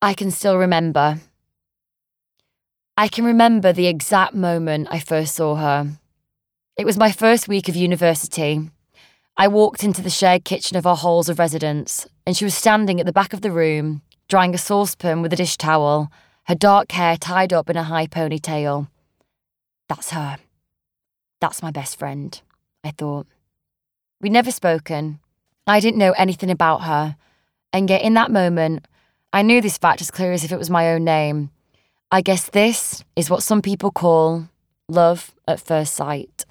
I can still remember. I can remember the exact moment I first saw her. It was my first week of university. I walked into the shared kitchen of our halls of residence, and she was standing at the back of the room, drying a saucepan with a dish towel, her dark hair tied up in a high ponytail. That's her. That's my best friend, I thought. We'd never spoken. I didn't know anything about her, and yet in that moment, I knew this fact as clear as if it was my own name. I guess this is what some people call love at first sight.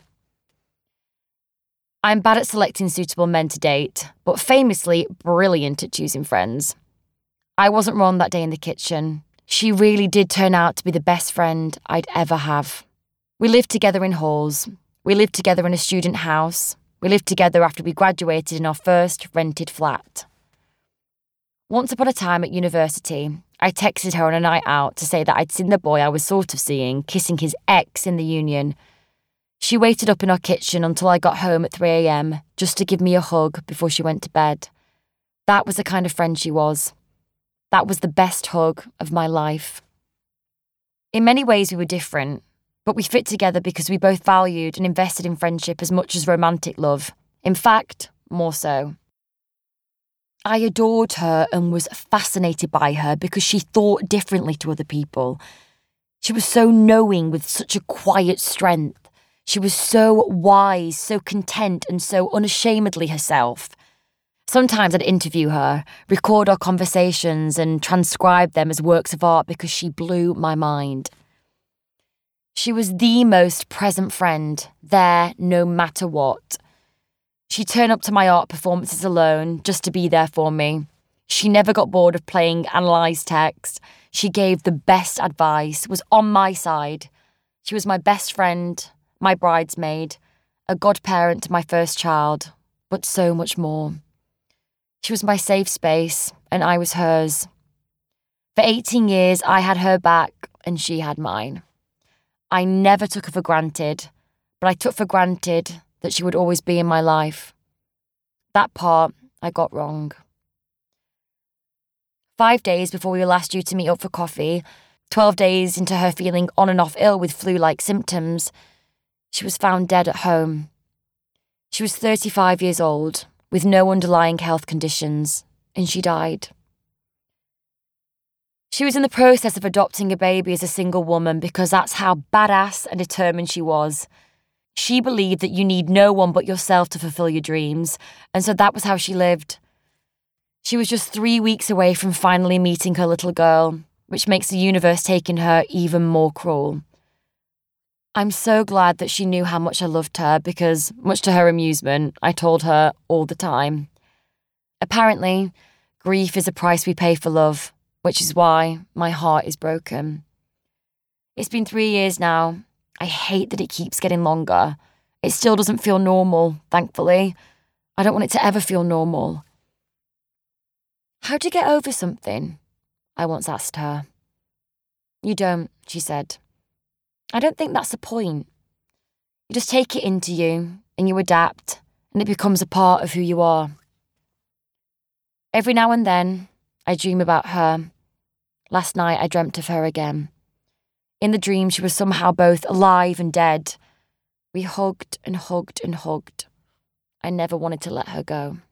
I'm bad at selecting suitable men to date, but famously brilliant at choosing friends. I wasn't wrong that day in the kitchen. She really did turn out to be the best friend I'd ever have. We lived together in halls. We lived together in a student house. We lived together after we graduated in our first rented flat. Once upon a time at university, I texted her on a night out to say that I'd seen the boy I was sort of seeing kissing his ex in the Union. She waited up in our kitchen until I got home at 3 a.m. just to give me a hug before she went to bed. That was the kind of friend she was. That was the best hug of my life. In many ways we were different, but we fit together because we both valued and invested in friendship as much as romantic love. In fact, more so. I adored her and was fascinated by her because she thought differently to other people. She was so knowing with such a quiet strength. She was so wise, so content, and so unashamedly herself. Sometimes I'd interview her, record our conversations, and transcribe them as works of art because she blew my mind. She was the most present friend, there no matter what. She'd turn up to my art performances alone, just to be there for me. She never got bored of playing analysed text. She gave the best advice, was on my side. She was my best friend, my bridesmaid, a godparent to my first child, but so much more. She was my safe space, and I was hers. For 18 years, I had her back, and she had mine. I never took her for granted, but I took for granted that she would always be in my life. That part I got wrong. 5 days before we were last due to meet up for coffee, 12 days into her feeling on and off ill with flu-like symptoms, she was found dead at home. She was 35 years old, with no underlying health conditions, and she died. She was in the process of adopting a baby as a single woman because that's how badass and determined she was. She believed that you need no one but yourself to fulfill your dreams, and so that was how she lived. She was just 3 weeks away from finally meeting her little girl, which makes the universe taking her even more cruel. I'm so glad that she knew how much I loved her because, much to her amusement, I told her all the time. Apparently, grief is a price we pay for love, which is why my heart is broken. It's been 3 years now. I hate that it keeps getting longer. It still doesn't feel normal, thankfully. I don't want it to ever feel normal. How'd you get over something? I once asked her. You don't, she said. I don't think that's the point. You just take it into you, and you adapt, and it becomes a part of who you are. Every now and then, I dream about her. Last night, I dreamt of her again. In the dream, she was somehow both alive and dead. We hugged and hugged and hugged. I never wanted to let her go.